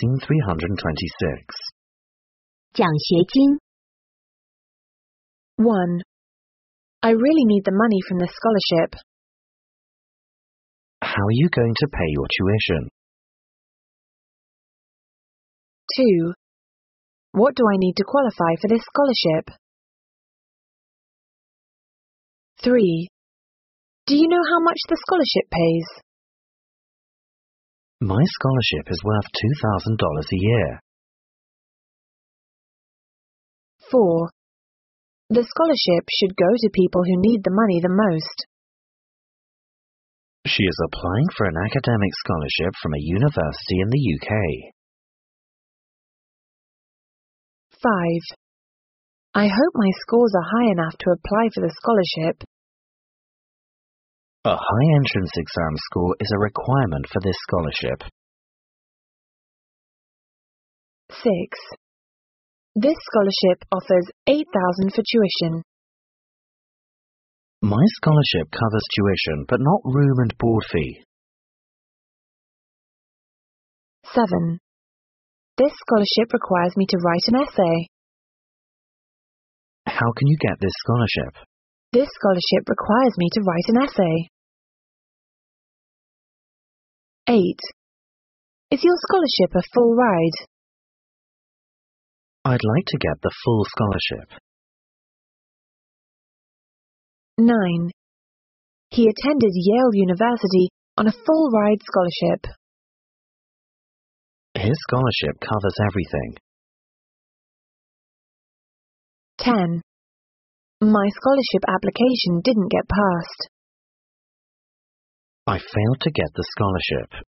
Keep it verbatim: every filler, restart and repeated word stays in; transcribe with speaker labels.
Speaker 1: Scene three hundred twenty-six.
Speaker 2: 奖学金
Speaker 3: one. I really need the money from the scholarship.
Speaker 1: How are you going to pay your tuition?
Speaker 3: two. What do I need to qualify for this scholarship? three. Do you know how much the scholarship pays?
Speaker 1: My scholarship is worth two thousand dollars a year.
Speaker 3: four. The scholarship should go to people who need the money the most.
Speaker 1: She is applying for an academic scholarship from a university in the U K.
Speaker 3: five. I hope my scores are high enough to apply for the scholarship.
Speaker 1: A high entrance exam score is a requirement for this scholarship.
Speaker 3: six. This scholarship offers eight thousand dollars for tuition.
Speaker 1: My scholarship covers tuition but not room and board fee.
Speaker 3: seven. This scholarship requires me to write an essay.
Speaker 1: How can you get this scholarship?
Speaker 3: This scholarship requires me to write an essay. eight. Is your scholarship a full ride?
Speaker 1: I'd like to get the full scholarship.
Speaker 3: nine. He attended Yale University on a full ride scholarship.
Speaker 1: His scholarship covers everything.
Speaker 3: ten. My scholarship application didn't get passed.
Speaker 1: I failed to get the scholarship.